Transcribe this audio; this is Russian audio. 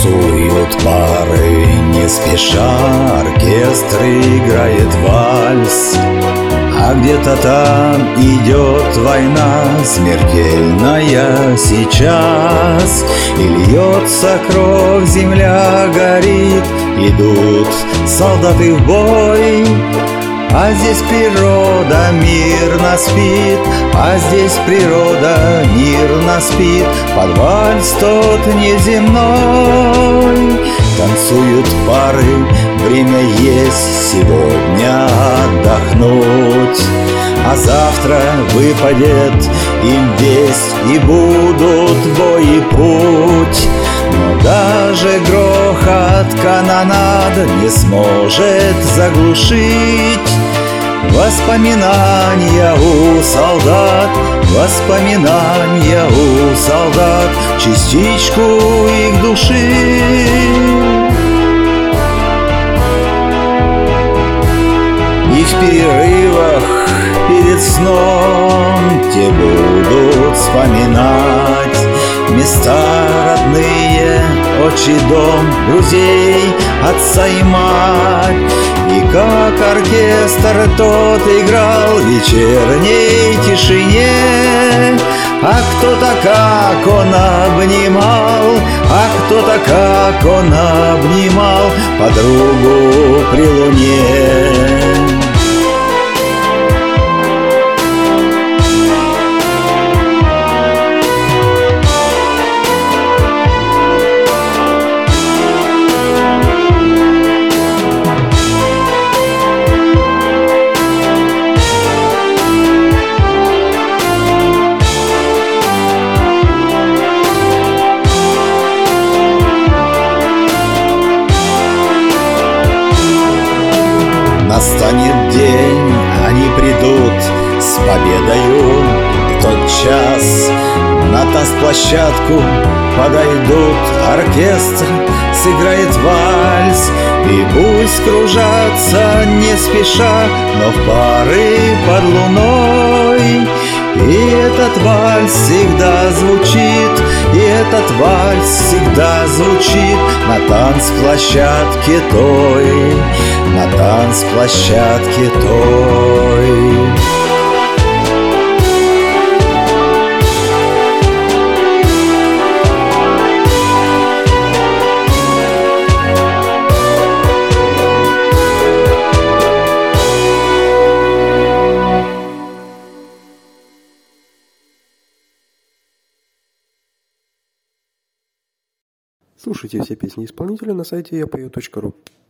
Танцуют пары, не спеша, оркестр играет вальс. А где-то там идет война смертельная сейчас. И льется кровь, земля горит, идут солдаты в бой. А здесь природа мирно спит, а здесь природа мирно спит, под вальс тот неземной. Танцуют пары, время есть сегодня отдохнуть, а завтра выпадет им весть, и будут в бой и путь. Но даже грохот канонад не сможет заглушить воспоминания у солдат, воспоминания у солдат, частичку их души. И в перерывах перед сном те будут вспоминать места родные, отчий дом, друзей, отца и мать. И как оркестр тот играл в вечерней тишине, а кто-то как он обнимал, а кто-то как он обнимал подругу при луне. Настанет день, они придут с победою, и тот час на танцплощадку подойдут. Оркестр сыграет вальс, и пусть кружатся не спеша, но в пары под луной. И этот вальс всегда звучит, и этот вальс всегда звучит на танцплощадке той, на танцплощадке той. Слушайте все песни исполнителя на сайте yapою.ru.